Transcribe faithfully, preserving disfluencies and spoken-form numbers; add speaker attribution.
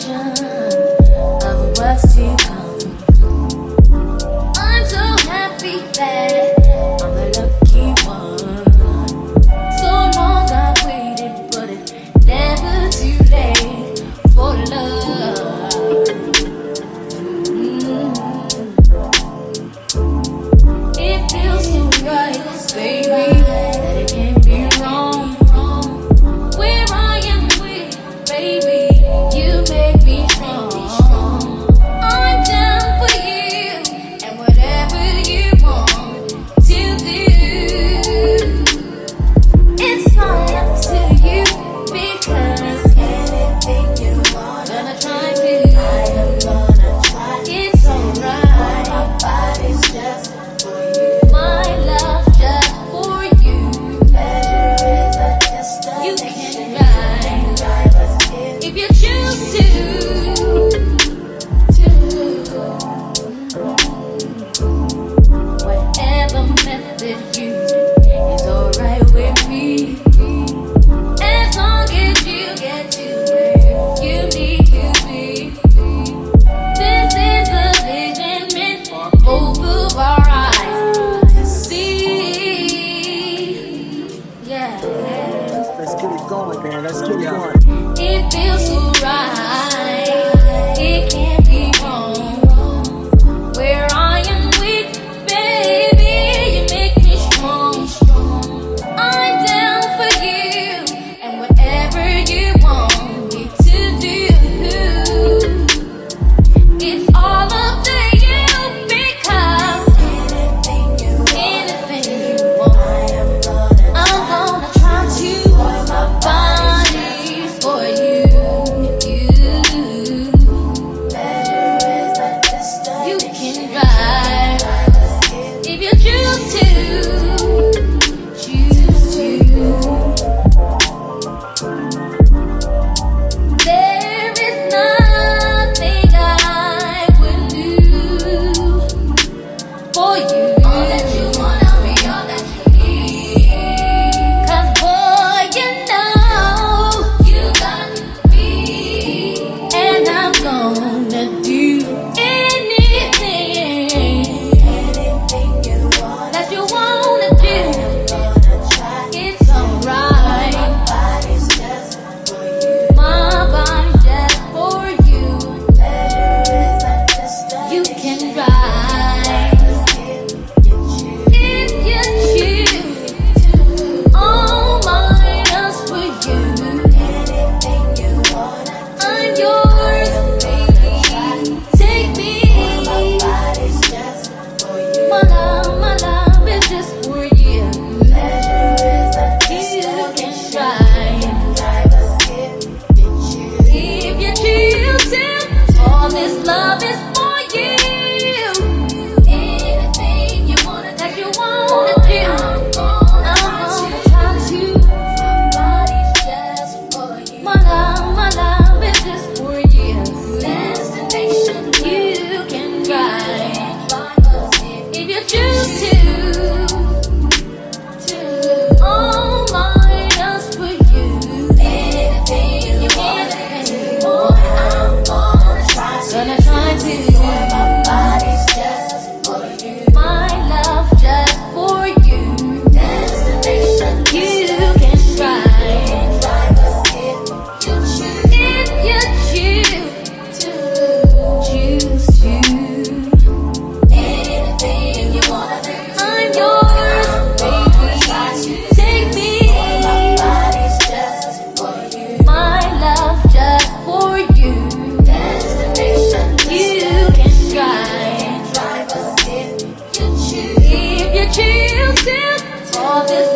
Speaker 1: vision of what's to come. I'm so happy that I'm the lucky one. So long I waited, but it's never too late for love. Mm. It feels so right, baby, that it can't be wrong. Where I am with, baby, you make me strong. I'm down for you and whatever you want to do. It's all up to you because anything you want, gonna try to. I am gonna try. It's alright. My body's just for you. My love just for you. Pleasure is a destination. You can ride, drive us in if you choose to. to. Whatever method used is alright with me. As long as you get to where you need to be. This is a vision meant for both of our eyes to see. Yeah.
Speaker 2: Let's get it going, man. Let's get it going.
Speaker 1: It feels so right. It can't be wrong. Where I am weak, baby, you make me strong. I'm down for you and whatever you want me to do. It's all up to you because anything you want, I'm gonna try to. My body's for you. You, you can drive if you choose to. Choose to. There is nothing I would do for you. All that you wanna be, all that you need. 'Cause boy, you know you got me, and I'm gonna do anything, anything you want, that you wanna do. It's alright. My body's just for you. My body's just for you. Pleasure is a destination. You can ride if you choose to. All mine is for you. Anything you want, I'm yours, baby. Take me. My body's just for you. My love, my love is just for you. Pleasure is a destination. You can drive us if you choose. If you choose to. All this love is for you. Anything you want, that you wanna do, I'm gonna try to. My body's just for you. My love, my love is just for you. Destination you can drive if you choose to. To. All mine is for you. Anything you want, anything you want, I'm gonna try to. Gonna try to. My body's just for you. My love just for you. Destination you can drive. Drive us if you choose. If you choose to. Choose to. Anything you want, I'm yours, baby. Take me. My body's just for you. My love just for you. Destination you can drive. Drive us if you choose. If you choose to. All this